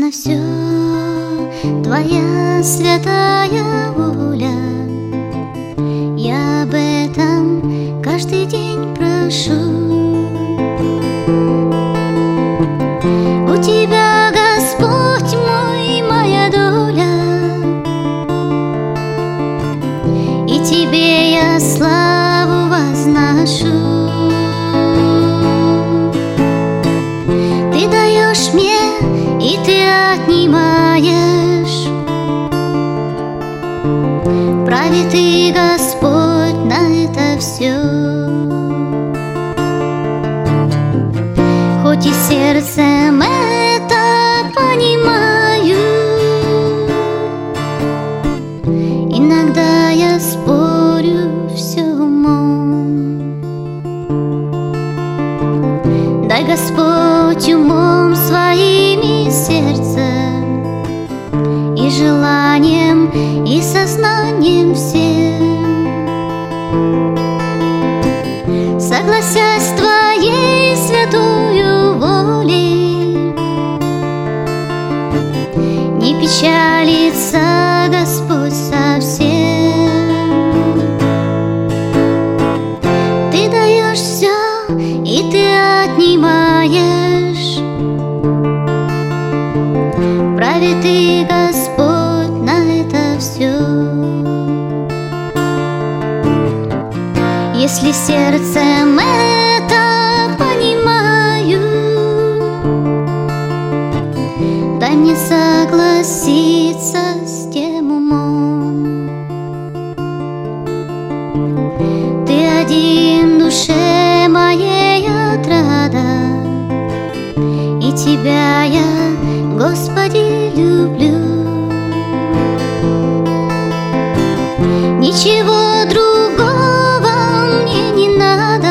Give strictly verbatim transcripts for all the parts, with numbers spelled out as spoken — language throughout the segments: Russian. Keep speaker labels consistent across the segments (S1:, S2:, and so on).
S1: на все Твоя святая воля. Я об этом каждый день прошу. У Тебя, Господь мой, моя доля, и Тебе я славу возношу. Ты даешь мне, и Ты отнимаешь. Праве Ты, Господь, на это все. Хоть и сердцем это понимаю, иногда я спорю все умом. Дай, Господь, умом своим и сердцем, и желанием, и сознанием всем, согласясь с Твоей святую волей, не печалится, Господь, совсем. Ты даешь все, и Ты отнимаешь. Праве Ты, Господь, на это все. Если сердцем это понимаю, дай мне согласиться с тем умом. Ты один в душе моей отрада, и Тебя я, Господи, люблю. Ничего другого мне не надо,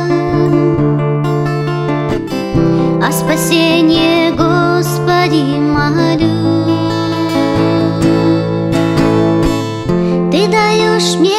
S1: о спасении, Господи, молю. Ты даешь мне,